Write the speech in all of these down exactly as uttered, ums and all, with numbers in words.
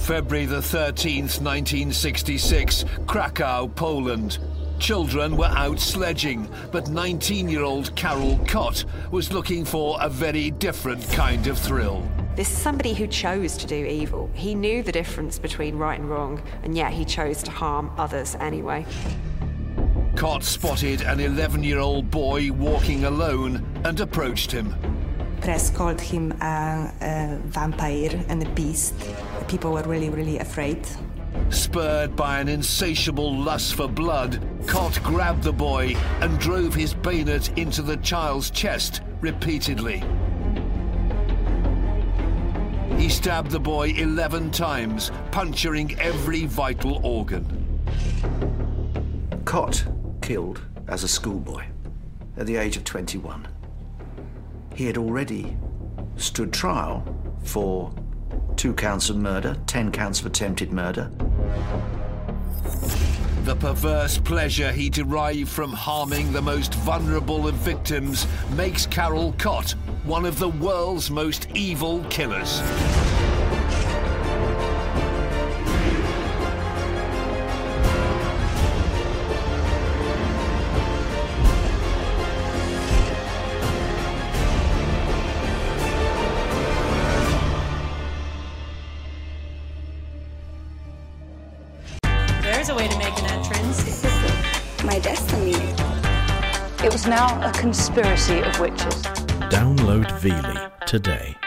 February the thirteenth, nineteen sixty-six, Krakow, Poland. Children were out sledging, but nineteen-year-old Karol Kot was looking for a very different kind of thrill. This is somebody who chose to do evil. He knew the difference between right and wrong, and yet he chose to harm others anyway. Kot spotted an eleven-year-old boy walking alone and approached him. Press called him a, a vampire and a beast. People were really, really afraid. Spurred by an insatiable lust for blood, Kot grabbed the boy and drove his bayonet into the child's chest repeatedly. He stabbed the boy eleven times, puncturing every vital organ. Kot killed as a schoolboy at the age of twenty-one. He had already stood trial for two counts of murder, ten counts of attempted murder. The perverse pleasure he derived from harming the most vulnerable of victims makes Karol Kot one of the world's most evil killers. There's a way to make an entrance. This is my destiny. It was now a conspiracy of witches. Download Veely today.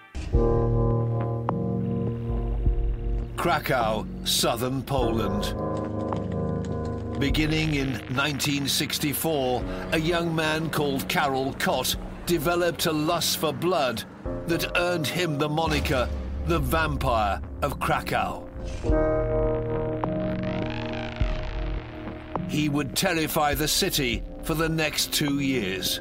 Krakow, southern Poland. Beginning in nineteen sixty-four, a young man called Karol Kot developed a lust for blood that earned him the moniker the Vampire of Krakow. He would terrify the city for the next two years.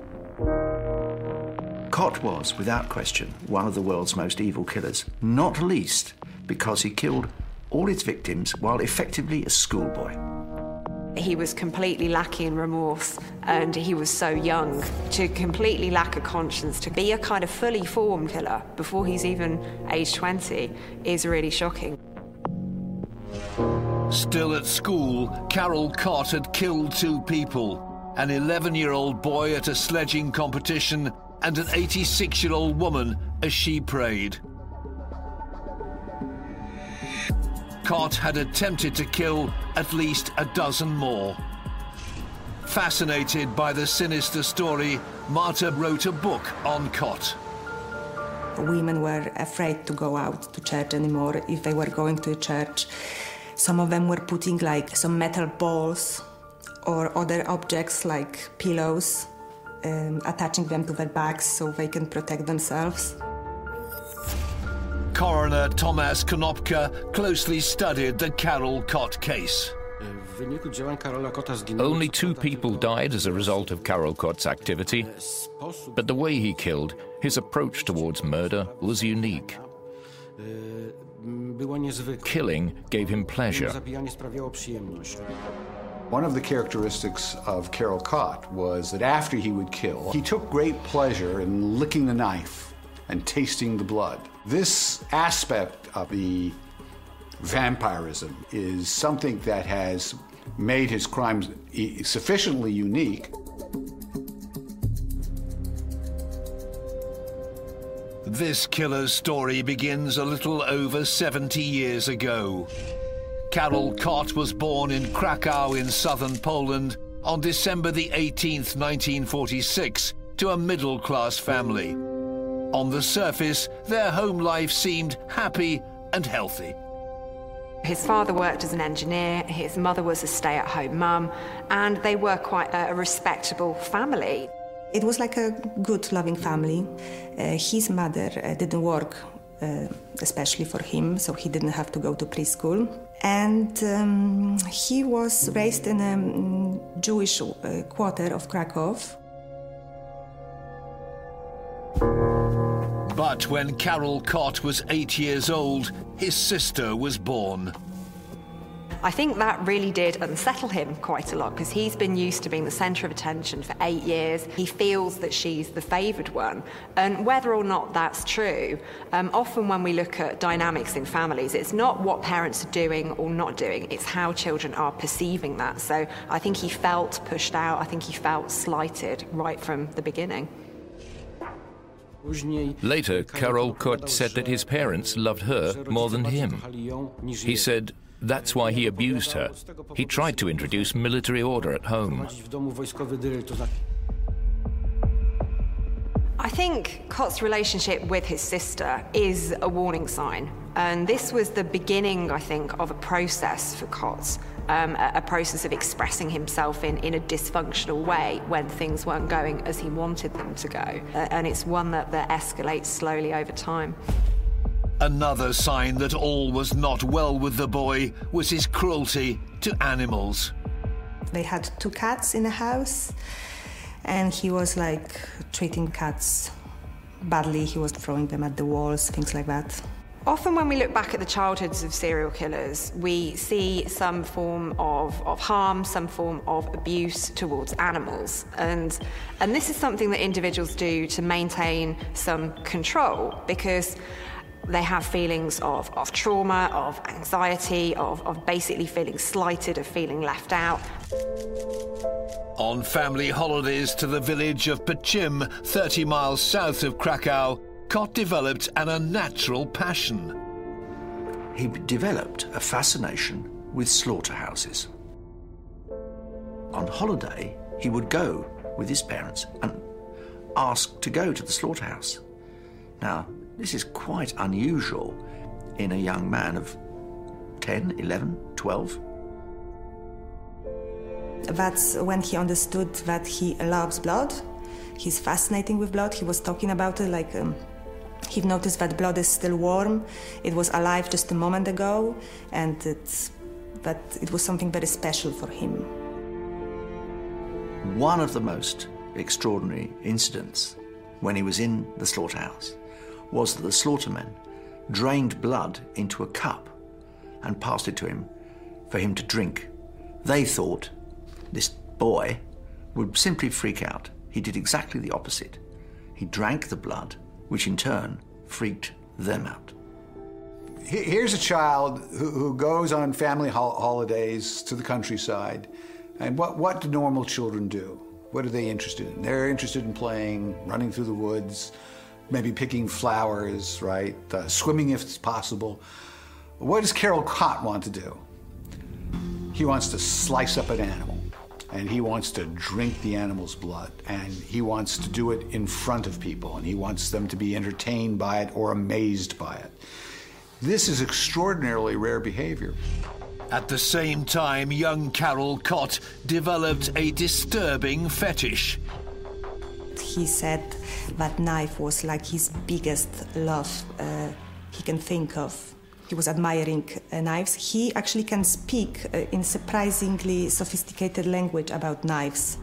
Kot was, without question, one of the world's most evil killers, not least because he killed all his victims while effectively a schoolboy. He was completely lacking in remorse, and he was so young. To completely lack a conscience, to be a kind of fully formed killer before he's even age twenty is really shocking. Still at school, Karol Kot had killed two people, an eleven-year-old boy at a sledging competition and an eighty-six-year-old woman as she prayed. Kot had attempted to kill at least a dozen more. Fascinated by the sinister story, Marta wrote a book on Kot. Women were afraid to go out to church anymore. If they were going to church, some of them were putting like some metal balls or other objects like pillows, um, attaching them to their backs so they can protect themselves. Coroner Tomasz Konopka closely studied the Karol Kot case. Only two people died as a result of Karol Kot's activity, but the way he killed, his approach towards murder, was unique. Killing gave him pleasure. One of the characteristics of Karol Kot was that after he would kill, he took great pleasure in licking the knife and tasting the blood. This aspect of the vampirism is something that has made his crimes sufficiently unique. This killer's story begins a little over seventy years ago. Karol Kot was born in Krakow in southern Poland on December the eighteenth, nineteen forty-six, to a middle-class family. On the surface, their home life seemed happy and healthy. His father worked as an engineer, his mother was a stay-at-home mum, and they were quite a respectable family. It was like a good, loving family. Uh, his mother uh, didn't work, uh, especially for him, so he didn't have to go to preschool. And um, he was raised in a um, Jewish uh, quarter of Krakow. But when Karol Kot was eight years old, his sister was born. I think that really did unsettle him quite a lot, because he's been used to being the centre of attention for eight years. He feels that she's the favoured one. And whether or not that's true, um, often when we look at dynamics in families, it's not what parents are doing or not doing, it's how children are perceiving that. So I think he felt pushed out, I think he felt slighted right from the beginning. Later, Karol Kot said that his parents loved her more than him. He said that's why he abused her. He tried to introduce military order at home. I think Kot's relationship with his sister is a warning sign. And this was the beginning, I think, of a process for Kot, um, a, a process of expressing himself in, in a dysfunctional way when things weren't going as he wanted them to go. Uh, and it's one that, that escalates slowly over time. Another sign that all was not well with the boy was his cruelty to animals. They had two cats in the house, and he was like treating cats badly. He was throwing them at the walls, things like that. Often when we look back at the childhoods of serial killers, we see some form of, of harm, some form of abuse towards animals. And, and this is something that individuals do to maintain some control, because they have feelings of, of trauma, of anxiety, of, of basically feeling slighted, of feeling left out. On family holidays to the village of Pcim, thirty miles south of Krakow, Kot developed an unnatural passion. He developed a fascination with slaughterhouses. On holiday, he would go with his parents and ask to go to the slaughterhouse. Now, this is quite unusual in a young man of ten, eleven, twelve. That's when he understood that he loves blood. He's fascinating with blood. He was talking about it like um, he noticed that blood is still warm. It was alive just a moment ago, and it's, that it was something very special for him. One of the most extraordinary incidents when he was in the slaughterhouse was that the slaughtermen drained blood into a cup and passed it to him for him to drink. They thought this boy would simply freak out. He did exactly the opposite. He drank the blood, which in turn freaked them out. Here's a child who, who goes on family ho- holidays to the countryside, and what, what do normal children do? What are they interested in? They're interested in playing, running through the woods, maybe picking flowers, right? Uh, swimming if it's possible. What does Karol Kot want to do? He wants to slice up an animal, and he wants to drink the animal's blood, and he wants to do it in front of people, and he wants them to be entertained by it or amazed by it. This is extraordinarily rare behavior. At the same time, young Karol Kot developed a disturbing fetish. He said that knife was like his biggest love uh, he can think of. He was admiring uh, knives. He actually can speak uh, in surprisingly sophisticated language about knives.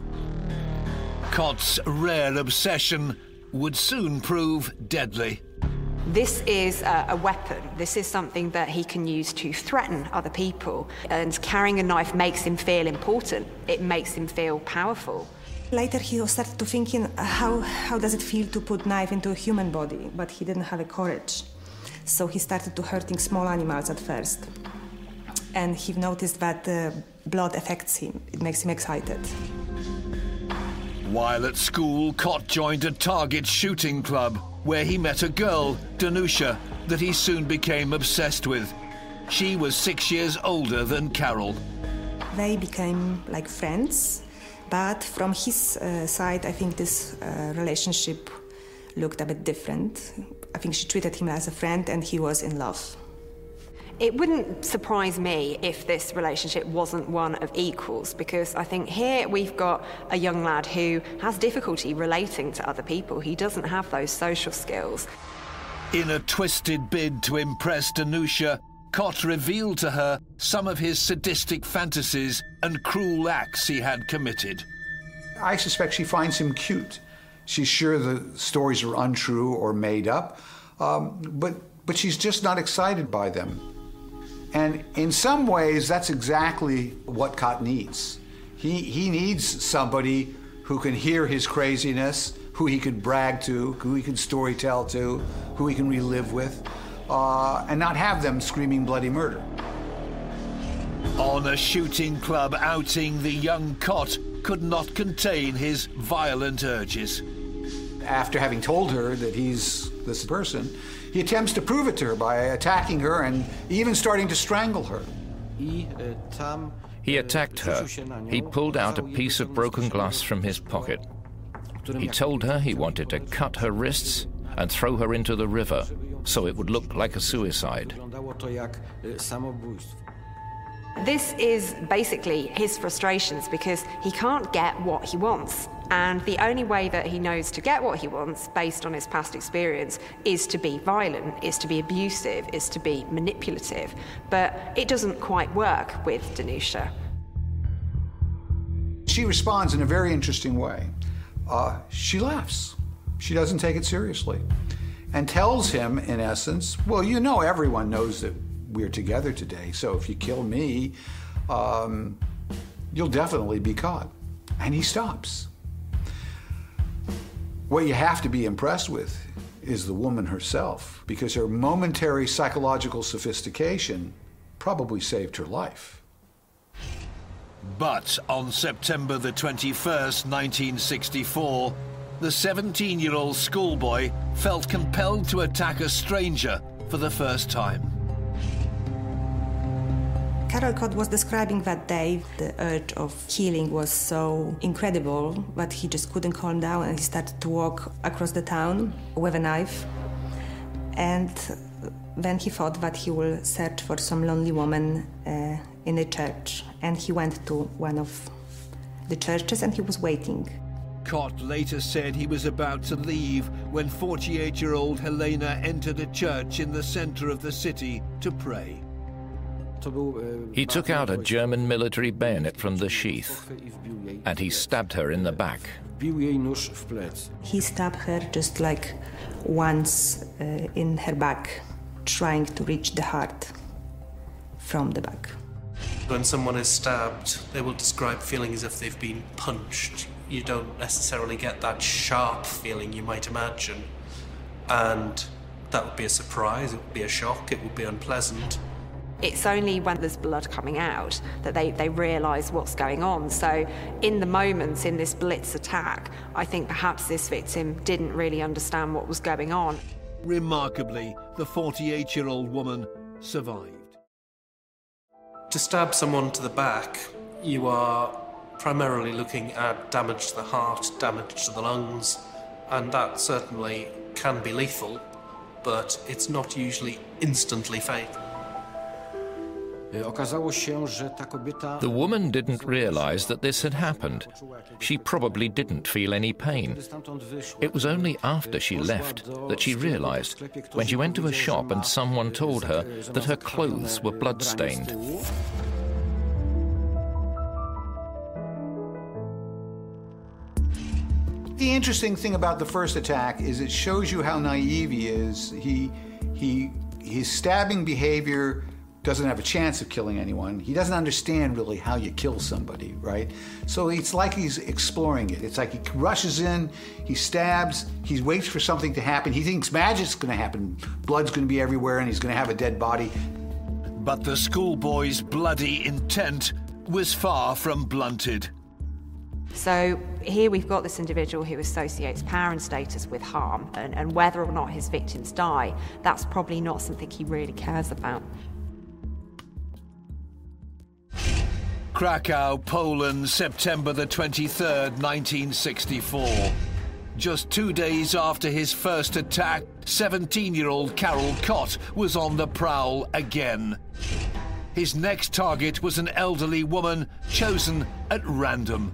Kot's rare obsession would soon prove deadly. This is a, a weapon. This is something that he can use to threaten other people. And carrying a knife makes him feel important. It makes him feel powerful. Later he started to thinking, uh, how, how does it feel to put knife into a human body? But he didn't have the courage. So he started to hurting small animals at first. And he noticed that uh, blood affects him. It makes him excited. While at school, Kot joined a target shooting club where he met a girl, Danusha, that he soon became obsessed with. She was six years older than Karol. They became like friends, but from his uh, side, I think this uh, relationship looked a bit different. I think she treated him as a friend and he was in love. It wouldn't surprise me if this relationship wasn't one of equals, because I think here we've got a young lad who has difficulty relating to other people. He doesn't have those social skills. In a twisted bid to impress Danusha, Kot revealed to her some of his sadistic fantasies and cruel acts he had committed. I suspect she finds him cute. She's sure the stories are untrue or made up, um, but, but she's just not excited by them. And in some ways, that's exactly what Cott needs. He, he needs somebody who can hear his craziness, who he can brag to, who he can storytell to, who he can relive with, uh, and not have them screaming bloody murder. On a shooting club outing, the young Cott could not contain his violent urges. After having told her that he's this person, he attempts to prove it to her by attacking her and even starting to strangle her. He attacked her. He pulled out a piece of broken glass from his pocket. He told her he wanted to cut her wrists and throw her into the river so it would look like a suicide. This is basically his frustrations because he can't get what he wants. And the only way that he knows to get what he wants, based on his past experience, is to be violent, is to be abusive, is to be manipulative. But it doesn't quite work with Danusha. She responds in a very interesting way. Uh, she laughs. She doesn't take it seriously. And tells him, in essence, well, you know everyone knows that we're together today, so if you kill me, um, you'll definitely be caught. And he stops. What you have to be impressed with is the woman herself, because her momentary psychological sophistication probably saved her life. But on September the twenty-first, nineteen sixty-four, the seventeen-year-old schoolboy felt compelled to attack a stranger for the first time. Carol Cott was describing that day, the urge of killing was so incredible, but he just couldn't calm down and he started to walk across the town with a knife. And then he thought that he will search for some lonely woman uh, in a church. And he went to one of the churches and he was waiting. Cott later said he was about to leave when forty-eight-year-old Helena entered a church in the center of the city to pray. He took out a German military bayonet from the sheath, and he stabbed her in the back. He stabbed her just like once uh, in her back, trying to reach the heart from the back. When someone is stabbed, they will describe feeling as if they've been punched. You don't necessarily get that sharp feeling you might imagine. And that would be a surprise, it would be a shock, it would be unpleasant. It's only when there's blood coming out that they, they realise what's going on. So in the moments in this blitz attack, I think perhaps this victim didn't really understand what was going on. Remarkably, the forty-eight-year-old woman survived. To stab someone to the back, you are primarily looking at damage to the heart, damage to the lungs, and that certainly can be lethal, but it's not usually instantly fatal. The woman didn't realize that this had happened. She probably didn't feel any pain. It was only after she left that she realized, when she went to a shop and someone told her that her clothes were blood-stained. The interesting thing about the first attack is it shows you how naive he is. He, he, his stabbing behavior doesn't have a chance of killing anyone. He doesn't understand really how you kill somebody, right? So it's like he's exploring it. It's like he rushes in, he stabs, he waits for something to happen. He thinks magic's gonna happen, blood's gonna be everywhere, and he's gonna have a dead body. But the schoolboy's bloody intent was far from blunted. So here we've got this individual who associates power and status with harm, and, and whether or not his victims die, that's probably not something he really cares about. Krakow, Poland, September the twenty-third, nineteen sixty-four. Just two days after his first attack, seventeen-year-old Carol Cott was on the prowl again. His next target was an elderly woman chosen at random.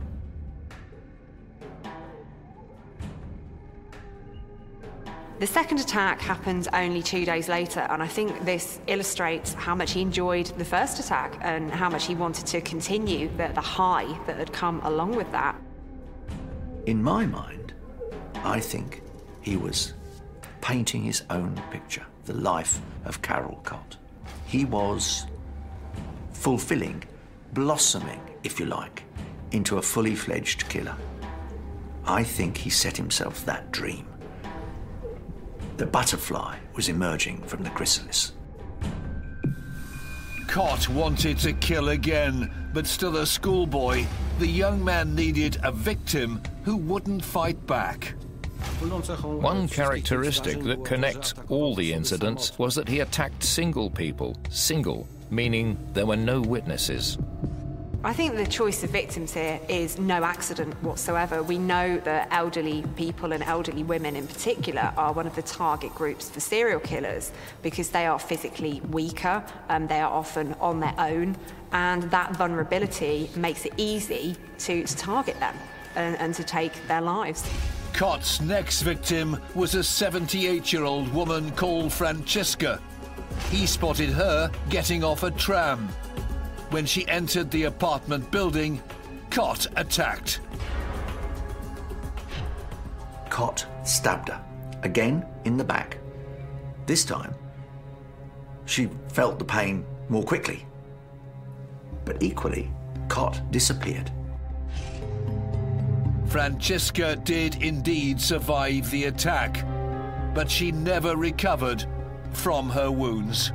The second attack happened only two days later, and I think this illustrates how much he enjoyed the first attack and how much he wanted to continue the, the high that had come along with that. In my mind, I think he was painting his own picture, the life of Carol Cott. He was fulfilling, blossoming, if you like, into a fully fledged killer. I think he set himself that dream. The butterfly was emerging from the chrysalis. Cott wanted to kill again, but still a schoolboy, the young man needed a victim who wouldn't fight back. One characteristic that connects all the incidents was that he attacked single people. Single, meaning there were no witnesses. I think the choice of victims here is no accident whatsoever. We know that elderly people and elderly women in particular are one of the target groups for serial killers because they are physically weaker, and they are often on their own, and that vulnerability makes it easy to, to target them and, and to take their lives. Cott's next victim was a seventy-eight-year-old woman called Francesca. He spotted her getting off a tram. When she entered the apartment building, Cott attacked. Cott stabbed her, again in the back. This time, she felt the pain more quickly. But equally, Cott disappeared. Francesca did indeed survive the attack, but she never recovered from her wounds.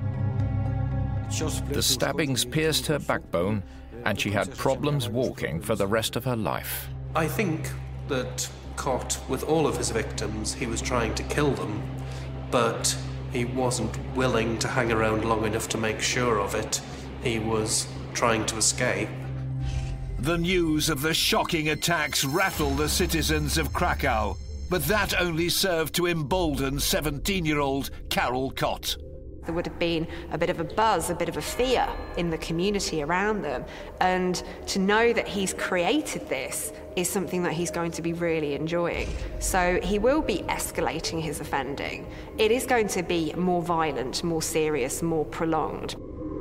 The stabbings pierced her backbone, and she had problems walking for the rest of her life. I think that Cott, with all of his victims, he was trying to kill them, but he wasn't willing to hang around long enough to make sure of it. He was trying to escape. The news of the shocking attacks rattled the citizens of Krakow, but that only served to embolden seventeen-year-old Karol Kot. There would have been a bit of a buzz, a bit of a fear in the community around them. And to know that he's created this is something that he's going to be really enjoying. So he will be escalating his offending. It is going to be more violent, more serious, more prolonged.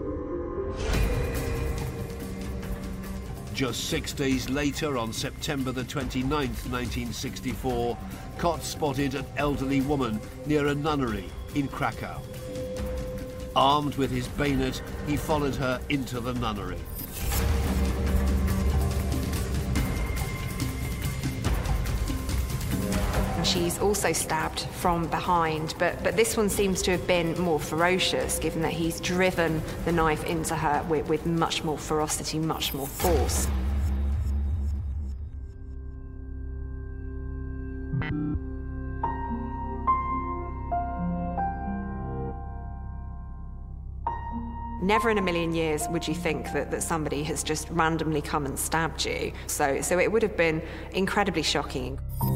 Just six days later, on September the twenty-ninth, nineteen sixty-four, Cott spotted an elderly woman near a nunnery in Krakow. Armed with his bayonet, he followed her into the nunnery. She's also stabbed from behind, but, but this one seems to have been more ferocious, given that he's driven the knife into her with, with much more ferocity, much more force. Never in a million years would you think that, that somebody has just randomly come and stabbed you. So, so it would have been incredibly shocking.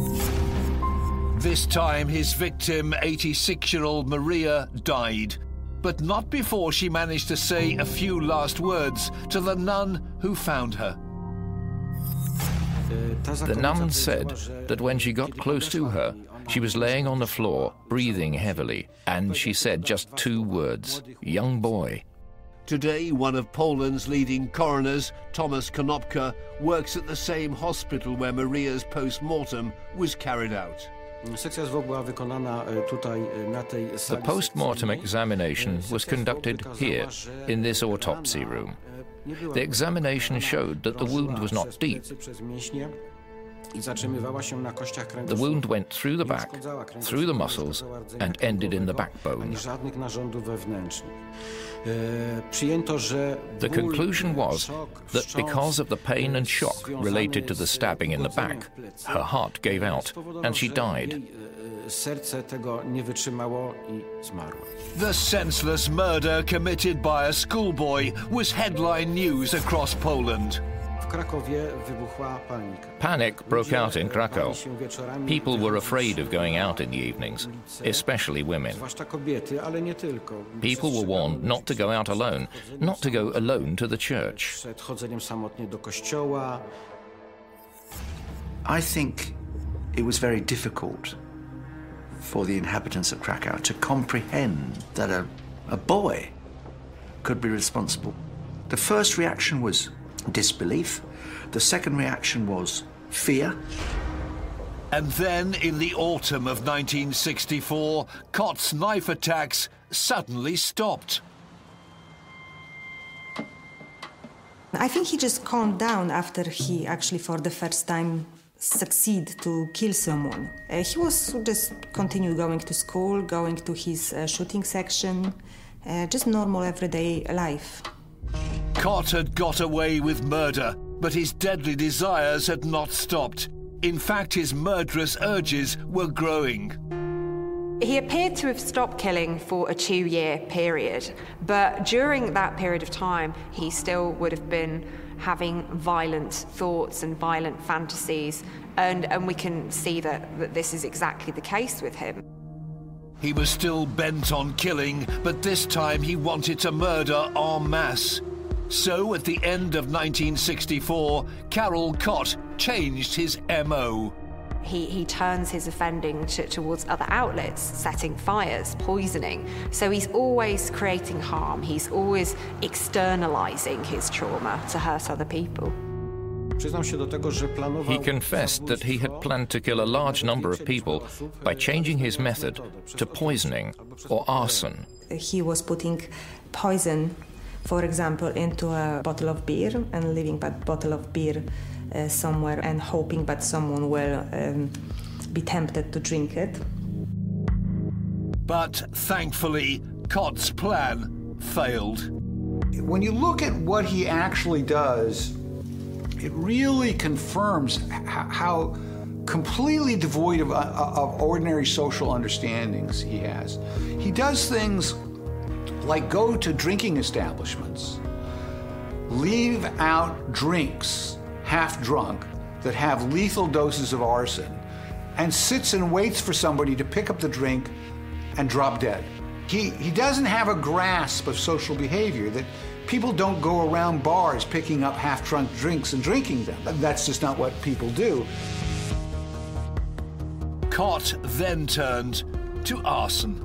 This time, his victim, eighty-six-year-old Maria, died, but not before she managed to say a few last words to the nun who found her. The nun said that when she got close to her, she was laying on the floor, breathing heavily, and she said just two words, "Young boy." Today, one of Poland's leading coroners, Tomasz Konopka, works at the same hospital where Maria's post-mortem was carried out. The post-mortem examination was conducted here, in this autopsy room. The examination showed that the wound was not deep. The wound went through the back, through the muscles, and ended in the backbone. The conclusion was that because of the pain and shock related to the stabbing in the back, her heart gave out and she died. The senseless murder committed by a schoolboy was headline news across Poland. Panic broke out in Krakow. People were afraid of going out in the evenings, especially women. People were warned not to go out alone, not to go alone to the church. I think it was very difficult for the inhabitants of Krakow to comprehend that a, a boy could be responsible. The first reaction was disbelief. The second reaction was fear. And then, in the autumn of nineteen sixty-four, Kott's knife attacks suddenly stopped. I think he just calmed down after he actually, for the first time, succeed to kill someone. Uh, he was just continue going to school, going to his uh, shooting section, uh, just normal everyday life. Cott had got away with murder, but his deadly desires had not stopped. In fact, his murderous urges were growing. He appeared to have stopped killing for a two-year period, but during that period of time, he still would have been having violent thoughts and violent fantasies, and, and we can see that, that this is exactly the case with him. He was still bent on killing, but this time he wanted to murder en masse. So, at the end of nineteen sixty-four, Carroll Cott changed his M O. He, he turns his offending to, towards other outlets, setting fires, poisoning. So he's always creating harm. He's always externalizing his trauma to hurt other people. He confessed that he had planned to kill a large number of people by changing his method to poisoning or arson. He was putting poison, for example, into a bottle of beer and leaving that bottle of beer uh, somewhere and hoping that someone will um, be tempted to drink it. But thankfully, Cott's plan failed. When you look at what he actually does, it really confirms how completely devoid of, of ordinary social understandings he has. He does things like go to drinking establishments, leave out drinks half drunk that have lethal doses of arson, and sits and waits for somebody to pick up the drink and drop dead. He, he doesn't have a grasp of social behavior, that people don't go around bars picking up half-drunk drinks and drinking them. That's just not what people do. Cott then turned to arson.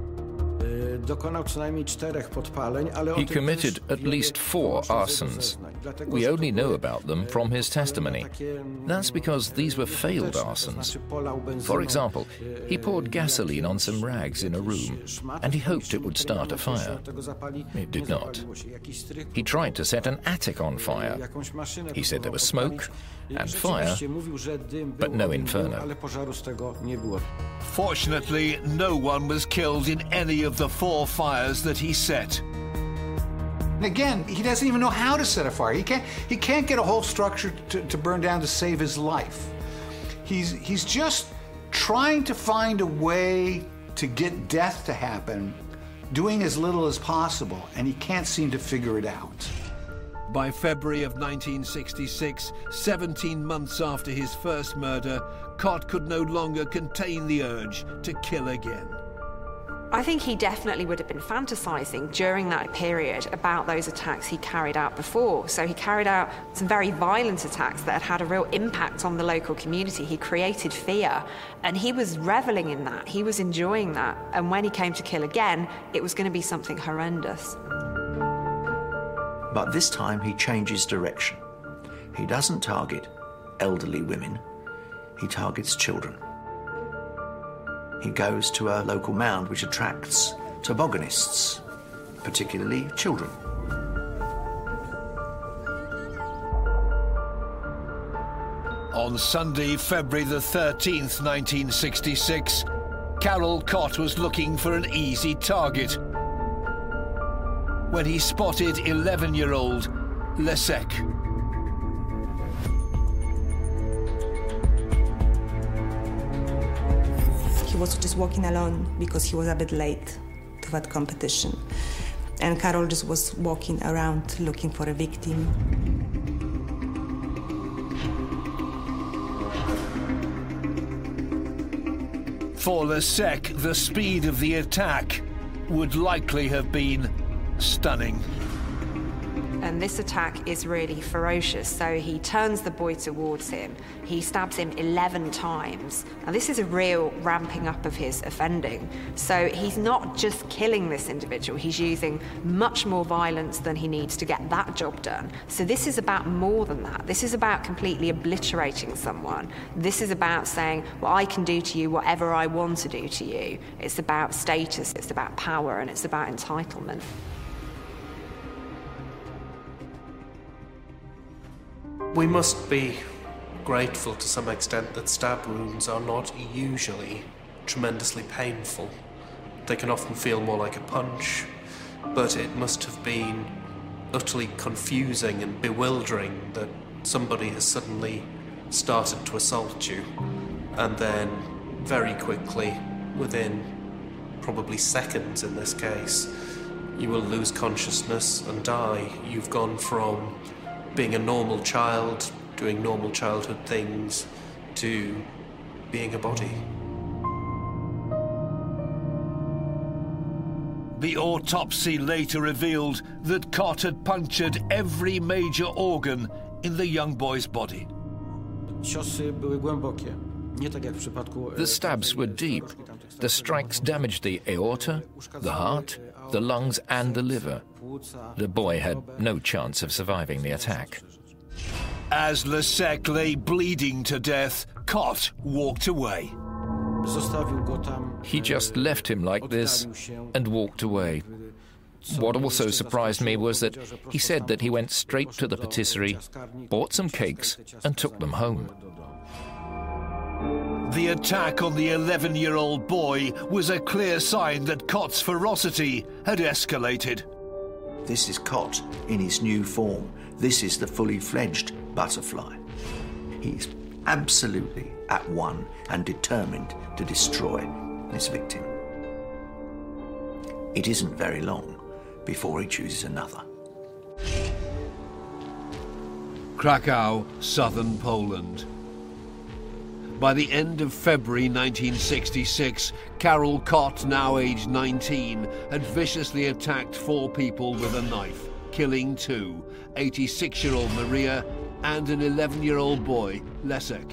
He committed at least four arsons. We only know about them from his testimony. That's because these were failed arsons. For example, he poured gasoline on some rags in a room, and he hoped it would start a fire. It did not. He tried to set an attic on fire. He said there was smoke and fire, but no inferno. Fortunately, no one was killed in any of the four fires that he set. Again, he doesn't even know how to set a fire. He can't, he can't get a whole structure to, to burn down to save his life. He's, he's just trying to find a way to get death to happen, doing as little as possible, and he can't seem to figure it out. By February of nineteen sixty-six, seventeen months after his first murder, Cott could no longer contain the urge to kill again. I think he definitely would have been fantasizing during that period about those attacks he carried out before. So he carried out some very violent attacks that had had a real impact on the local community. He created fear, and he was reveling in that. He was enjoying that. And when he came to kill again, it was going to be something horrendous. But this time he changes direction. He doesn't target elderly women, he targets children. He goes to a local mound which attracts tobogganists, particularly children. On Sunday, February the thirteenth, nineteen sixty-six, Carroll Cott was looking for an easy target when he spotted eleven-year-old Leszek. He was just walking alone because he was a bit late to that competition. And Carroll just was walking around looking for a victim. For Leszek, the speed of the attack would likely have been stunning. And this attack is really ferocious. So he turns the boy towards him. He stabs him eleven times. Now this is a real ramping up of his offending. So he's not just killing this individual, he's using much more violence than he needs to get that job done. So this is about more than that. This is about completely obliterating someone. This is about saying, well, I can do to you whatever I want to do to you. It's about status, it's about power, and it's about entitlement. We must be grateful to some extent that stab wounds are not usually tremendously painful. They can often feel more like a punch, but it must have been utterly confusing and bewildering that somebody has suddenly started to assault you, and then very quickly, within probably seconds in this case, you will lose consciousness and die. You've gone from being a normal child, doing normal childhood things, to being a body. The autopsy later revealed that Cott had punctured every major organ in the young boy's body. The stabs were deep. The strikes damaged the aorta, the heart, the lungs and the liver. The boy had no chance of surviving the attack. As Leszek lay bleeding to death, Cott walked away. He just left him like this and walked away. What also surprised me was that he said that he went straight to the patisserie, bought some cakes and took them home. The attack on the eleven-year-old boy was a clear sign that Cott's ferocity had escalated. This is Cott in his new form. This is the fully fledged butterfly. He's absolutely at one and determined to destroy his victim. It isn't very long before he chooses another. Krakow, southern Poland. By the end of February nineteen sixty-six, Karol Kot, now aged nineteen, had viciously attacked four people with a knife, killing two, eighty-six-year-old Maria and an eleven-year-old boy, Leszek.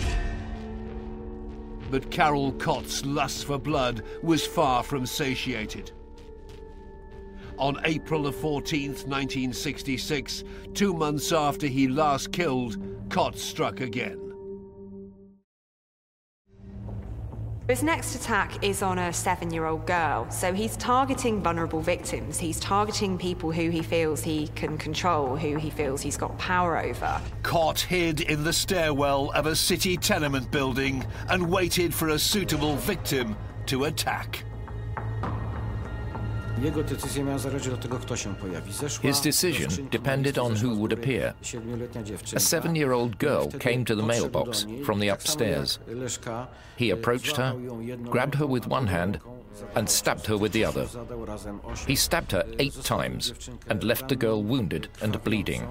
But Karol Kot's lust for blood was far from satiated. On April the fourteenth, nineteen sixty-six, two months after he last killed, Kot struck again. His next attack is on a seven-year-old girl, so he's targeting vulnerable victims. He's targeting people who he feels he can control, who he feels he's got power over. Kot hid in the stairwell of a city tenement building and waited for a suitable victim to attack. His decision depended on who would appear. A seven-year-old girl came to the mailbox from the upstairs. He approached her, grabbed her with one hand, and stabbed her with the other. He stabbed her eight times and left the girl wounded and bleeding.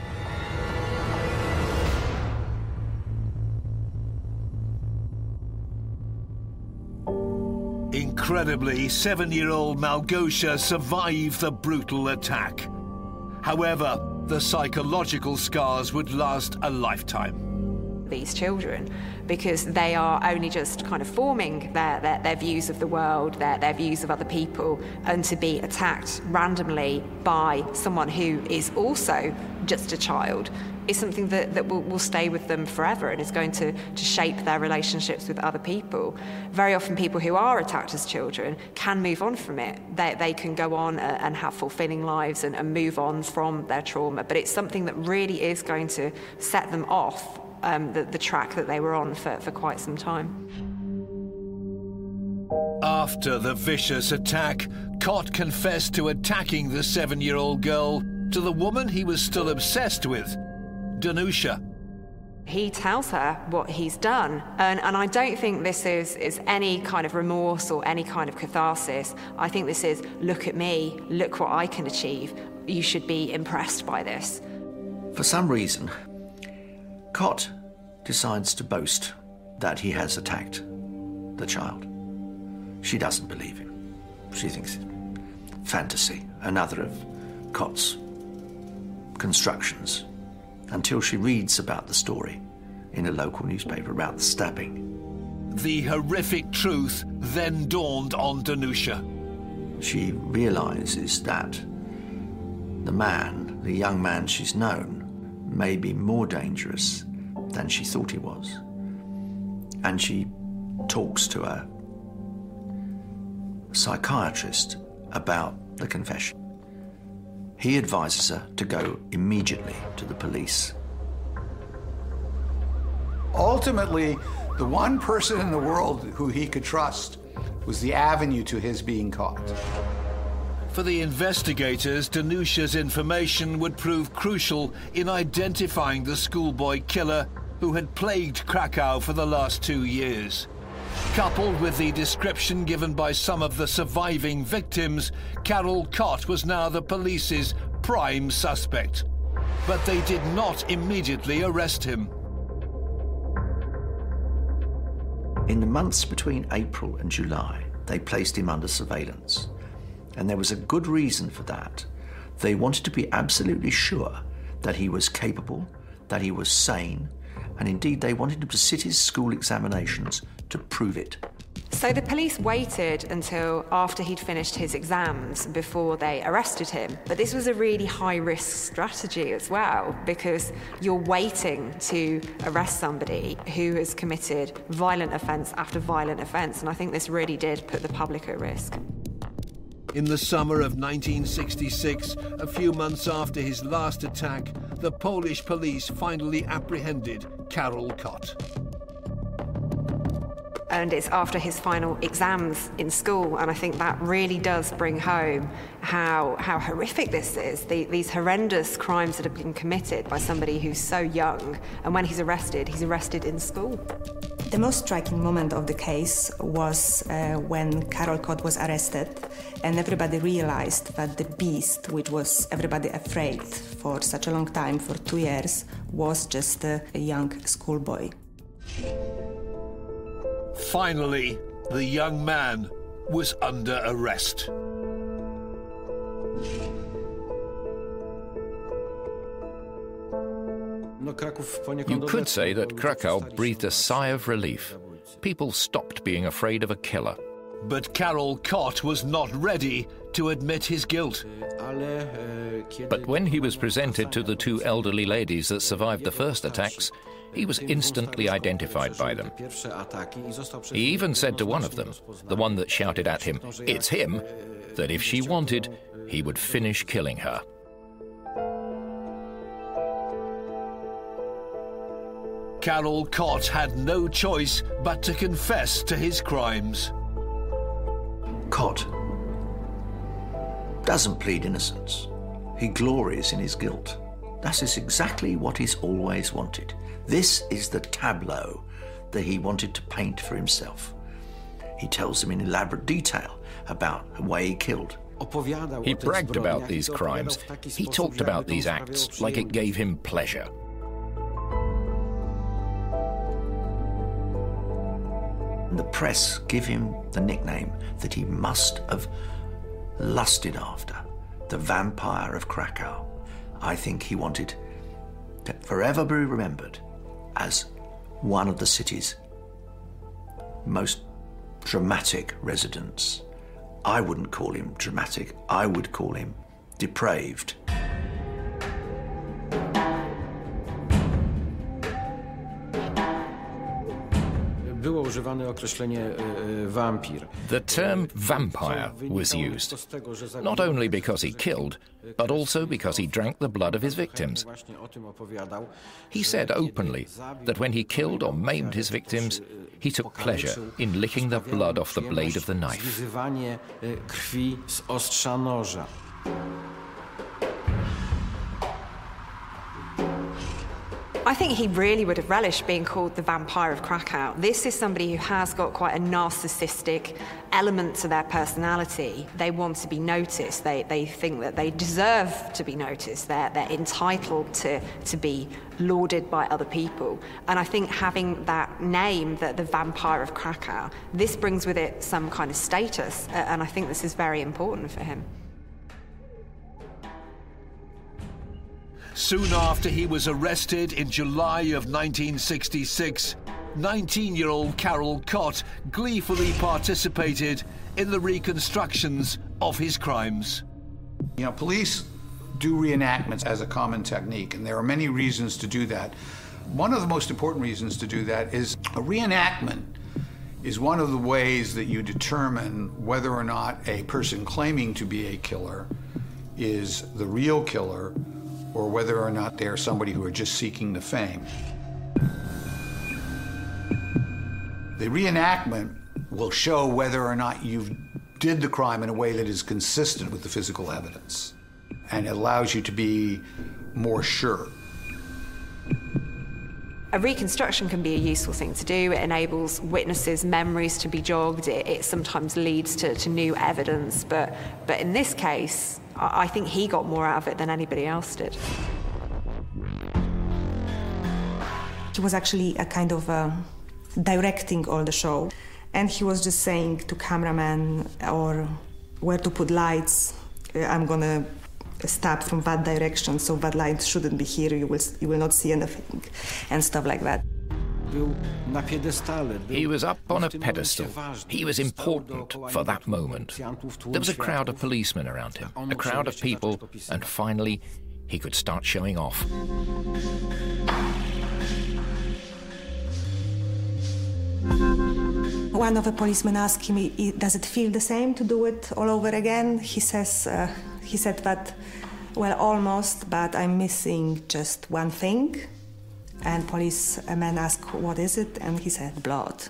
Incredibly, seven-year-old Małgosia survived the brutal attack. However, the psychological scars would last a lifetime. These children, because they are only just kind of forming their, their, their views of the world, their, their views of other people, and to be attacked randomly by someone who is also just a child is something that, that will, will stay with them forever and is going to, to shape their relationships with other people. Very often people who are attacked as children can move on from it. They, they can go on and have fulfilling lives and, and move on from their trauma, but it's something that really is going to set them off um, the, the track that they were on for, for quite some time. After the vicious attack, Kot confessed to attacking the seven-year-old girl to the woman he was still obsessed with, Danusia. He tells her what he's done, and, and I don't think this is, is any kind of remorse or any kind of catharsis. I think this is, look at me, look what I can achieve. You should be impressed by this. For some reason, Kot decides to boast that he has attacked the child. She doesn't believe him. She thinks it's fantasy, another of Kot's constructions, until she reads about the story in a local newspaper about the stabbing. The horrific truth then dawned on Danusia. She realizes that the man, the young man she's known, may be more dangerous than she thought he was. And she talks to a psychiatrist about the confession. He advises her to go immediately to the police Ultimately, the one person in the world who he could trust was the avenue to his being caught. For the investigators, Danusha's information would prove crucial in identifying the schoolboy killer who had plagued Krakow for the last two years. Coupled with the description given by some of the surviving victims, Karol Kot was now the police's prime suspect. But they did not immediately arrest him. In the months between April and July, they placed him under surveillance. And there was a good reason for that. They wanted to be absolutely sure that he was capable, that he was sane, and indeed they wanted him to sit his school examinations to prove it. So the police waited until after he'd finished his exams before they arrested him. But this was a really high-risk strategy as well, because you're waiting to arrest somebody who has committed violent offence after violent offence, and I think this really did put the public at risk. In the summer of nineteen sixty-six, a few months after his last attack, the Polish police finally apprehended Karol Kot. And it's after his final exams in school, and I think that really does bring home how, how horrific this is, the, these horrendous crimes that have been committed by somebody who's so young, and when he's arrested, he's arrested in school. The most striking moment of the case was uh, when Karol Kot was arrested, and everybody realized that the beast, which was everybody afraid for such a long time, for two years, was just a, a young schoolboy. Finally, the young man was under arrest. You could say that Krakow breathed a sigh of relief. People stopped being afraid of a killer. But Karol Kot was not ready to admit his guilt. But when he was presented to the two elderly ladies that survived the first attacks, he was instantly identified by them. He even said to one of them, the one that shouted at him, "It's him," that if she wanted, he would finish killing her. Karol Kot had no choice but to confess to his crimes. Kot doesn't plead innocence. He glories in his guilt. That is exactly what he's always wanted. This is the tableau that he wanted to paint for himself. He tells them in elaborate detail about the way he killed. He bragged about these crimes. He talked about these acts like it gave him pleasure. The press give him the nickname that he must have lusted after, the Vampire of Krakow. I think he wanted to forever be remembered as one of the city's most dramatic residents. I wouldn't call him dramatic, I would call him depraved. The term vampire was used, not only because he killed, but also because he drank the blood of his victims. He said openly that when he killed or maimed his victims, he took pleasure in licking the blood off the blade of the knife. I think he really would have relished being called the Vampire of Krakow. This is somebody who has got quite a narcissistic element to their personality. They want to be noticed. They, they think that they deserve to be noticed. They're, they're entitled to, to be lauded by other people. And I think having that name, the, the Vampire of Krakow, this brings with it some kind of status. Uh, and I think this is very important for him. Soon after he was arrested in July of nineteen sixty-six, nineteen-year-old Karol Kot gleefully participated in the reconstructions of his crimes. You know, police do reenactments as a common technique, and there are many reasons to do that. One of the most important reasons to do that is a reenactment is one of the ways that you determine whether or not a person claiming to be a killer is the real killer, or whether or not they're somebody who are just seeking the fame. The reenactment will show whether or not you did the crime in a way that is consistent with the physical evidence, and it allows you to be more sure. A reconstruction can be a useful thing to do. It enables witnesses' memories to be jogged. It, it sometimes leads to, to new evidence. But, but in this case, I, I think he got more out of it than anybody else did. He was actually a kind of uh, directing all the show. And he was just saying to cameraman or where to put lights. uh, I'm gonna stab from that direction, so that light shouldn't be here, you will, you will not see anything, and stuff like that. He was up on a pedestal. He was important for that moment. There was a crowd of policemen around him, a crowd of people, and finally, he could start showing off. One of the policemen asked him, does it feel the same to do it all over again? He says, uh, he said that, well, almost, but I'm missing just one thing. And policeman asked, what is it? And he said, blood.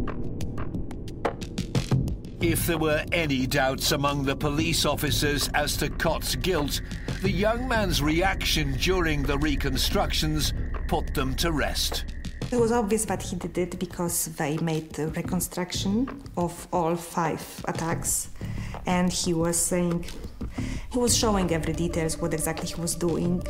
If there were any doubts among the police officers as to Cott's guilt, the young man's reaction during the reconstructions put them to rest. It was obvious that he did it because they made the reconstruction of all five attacks, and he was saying, he was showing every details what exactly he was doing.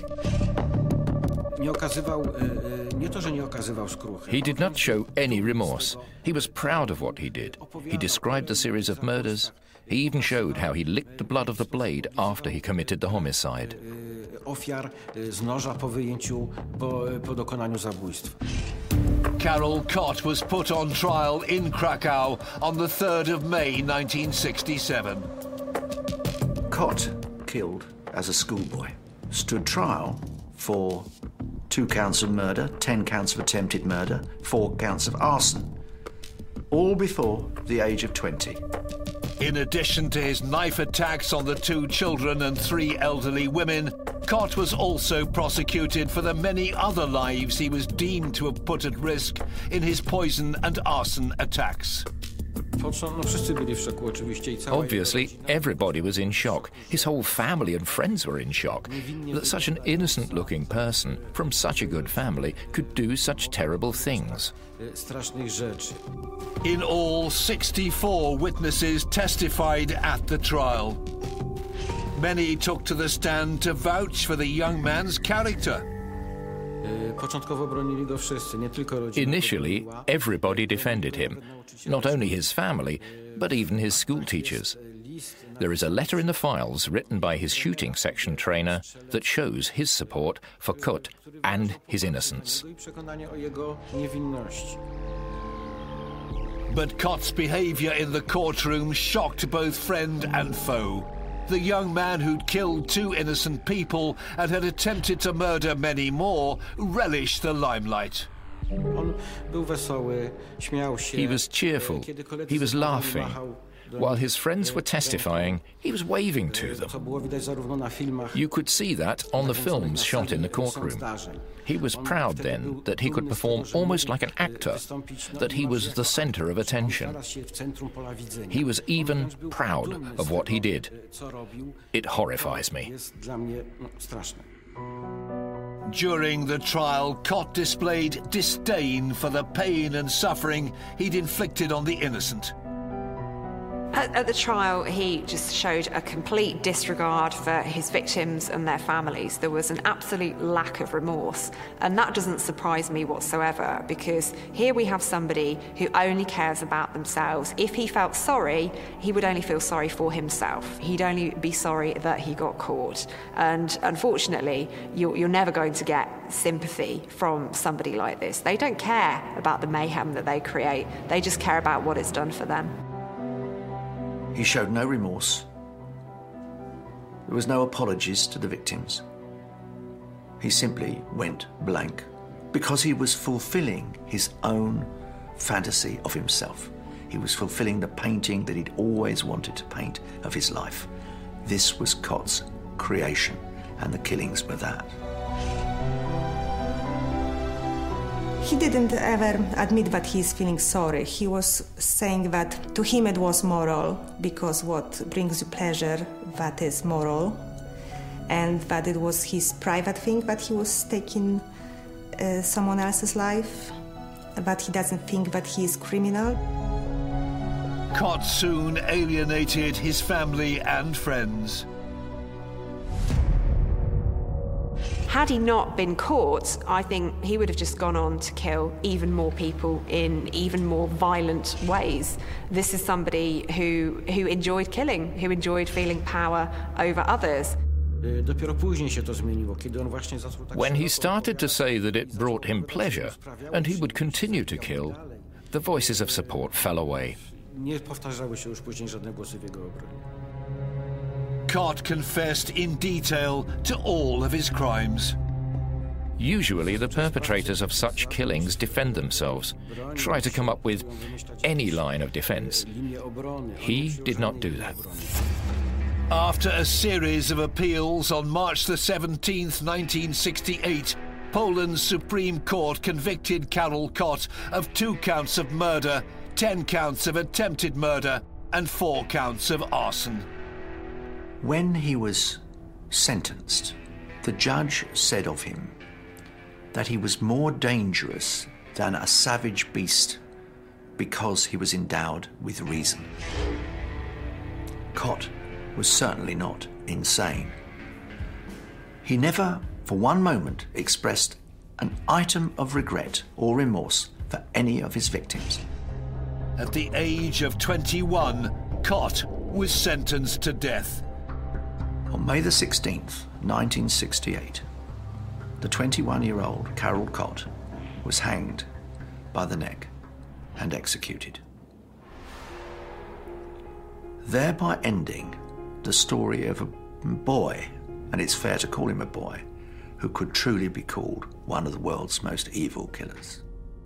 He did not show any remorse. He was proud of what he did. He described the series of murders. He even showed how he licked the blood of the blade after he committed the homicide. Karol Kott was put on trial in Krakow on the third of May nineteen sixty-seven. Kott, killed as a schoolboy, stood trial for two counts of murder, ten counts of attempted murder, four counts of arson, all before the age of twenty. In addition to his knife attacks on the two children and three elderly women, Kott was also prosecuted for the many other lives he was deemed to have put at risk in his poison and arson attacks. Obviously, everybody was in shock. His whole family and friends were in shock that such an innocent-looking person from such a good family could do such terrible things. In all, sixty-four witnesses testified at the trial. Many took to the stand to vouch for the young man's character. Initially, everybody defended him, not only his family, but even his school teachers. There is a letter in the files written by his shooting section trainer that shows his support for Kott and his innocence. But Kott's behaviour in the courtroom shocked both friend and foe. The young man who'd killed two innocent people and had attempted to murder many more relished the limelight. He was cheerful. He was laughing. While his friends were testifying, he was waving to them. You could see that on the films shot in the courtroom. He was proud then that he could perform almost like an actor, that he was the centre of attention. He was even proud of what he did. It horrifies me. During the trial, Kott displayed disdain for the pain and suffering he'd inflicted on the innocent. At, at the trial, he just showed a complete disregard for his victims and their families. There was an absolute lack of remorse, and that doesn't surprise me whatsoever, because here we have somebody who only cares about themselves. If he felt sorry, he would only feel sorry for himself. He'd only be sorry that he got caught. And unfortunately, you're, you're never going to get sympathy from somebody like this. They don't care about the mayhem that they create. They just care about what it's done for them. He showed no remorse. There was no apologies to the victims. He simply went blank because he was fulfilling his own fantasy of himself. He was fulfilling the painting that he'd always wanted to paint of his life. This was Kott's creation, and the killings were that. He didn't ever admit that he's feeling sorry. He was saying that to him it was moral, because what brings you pleasure, that is moral, and that it was his private thing that he was taking uh, someone else's life, but he doesn't think that he is criminal. Cott soon alienated his family and friends. Had he not been caught, I think he would have just gone on to kill even more people in even more violent ways. This is somebody who, who enjoyed killing, who enjoyed feeling power over others. When he started to say that it brought him pleasure and he would continue to kill, the voices of support fell away. Cott confessed in detail to all of his crimes. Usually the perpetrators of such killings defend themselves, try to come up with any line of defense. He did not do that. After a series of appeals on March the seventeenth, nineteen sixty-eight, Poland's Supreme Court convicted Karol Kot of two counts of murder, ten counts of attempted murder, and four counts of arson. When he was sentenced, the judge said of him that he was more dangerous than a savage beast because he was endowed with reason. Kot was certainly not insane. He never, for one moment, expressed an item of regret or remorse for any of his victims. At the age of twenty-one, Kot was sentenced to death. On May the sixteenth, nineteen sixty-eight, the twenty-one-year-old Karol Kot was hanged by the neck and executed, thereby ending the story of a boy, and it's fair to call him a boy, who could truly be called one of the world's most evil killers.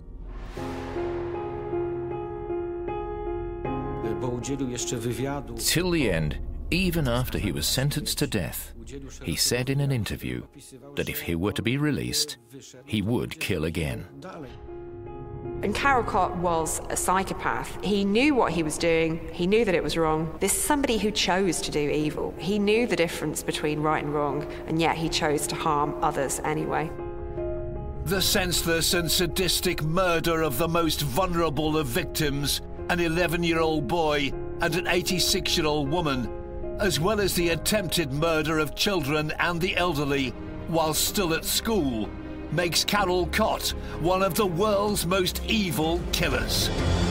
Till the end, even after he was sentenced to death, he said in an interview that if he were to be released, he would kill again. And Karol Kot was a psychopath. He knew what he was doing. He knew that it was wrong. This is somebody who chose to do evil. He knew the difference between right and wrong, and yet he chose to harm others anyway. The senseless and sadistic murder of the most vulnerable of victims, an eleven-year-old boy and an eighty-six-year-old woman, as well as the attempted murder of children and the elderly while still at school, makes Karol Kot one of the world's most evil killers.